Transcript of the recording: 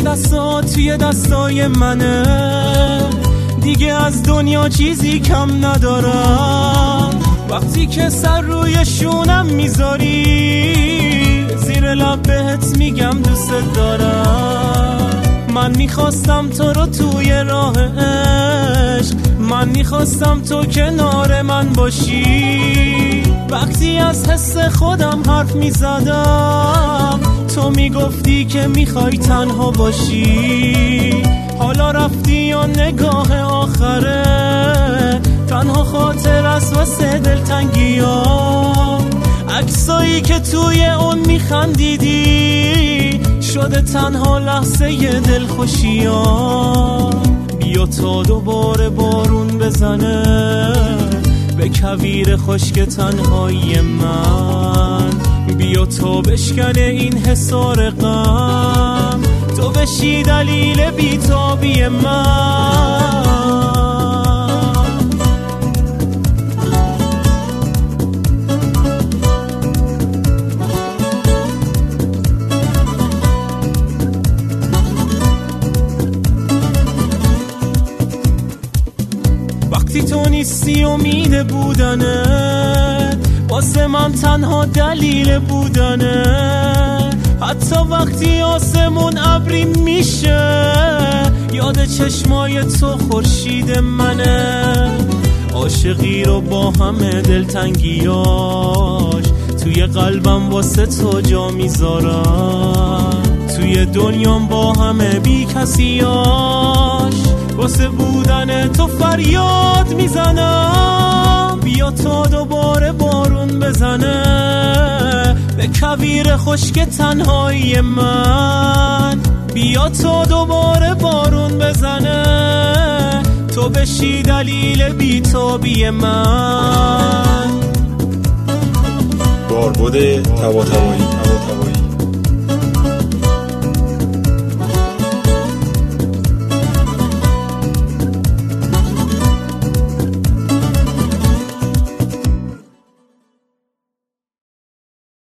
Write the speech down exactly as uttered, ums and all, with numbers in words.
دستات توی دستای منه، دیگه از دنیا چیزی کم ندارم. وقتی که سر روی شونم میذاری، زیر لب بهت میگم دوست دارم. من میخواستم تو رو توی راه عشق، من میخواستم تو کنار من باشی. وقتی از حس خودم حرف میزدم، تو میگفتی که میخوای تنها باشی. حالا رفتی یا نگاه آخره، تنها خاطر است واسه دلتنگی ها. عکسایی که توی اون میخندیدی، شده تنها لحظه دلخوشی ها. بیا تا دوباره بارون بزنه به کویر خشک تنهایی من. بیا تا بشکنه این حصار غم، تو بشی دلیل بیتابی من. وقتی تو نیستی امید بودنه، واسه من تنها دلیل بودنه. حتی وقتی آسمون ابری میشه، یاد چشمای تو خورشید منه. عاشقی رو با همه دلتنگیاش، توی قلبم واسه تو جا میذارم. توی دنیام با همه بی کسیاش، واسه بودن تو فریاد میزنم. بیا تا دوباره بارون بزنه به کویر خشک تنهایی من. بیا تا دوباره بارون بزنه، تو بشی دلیل بیتابی من. باربد طباطبایی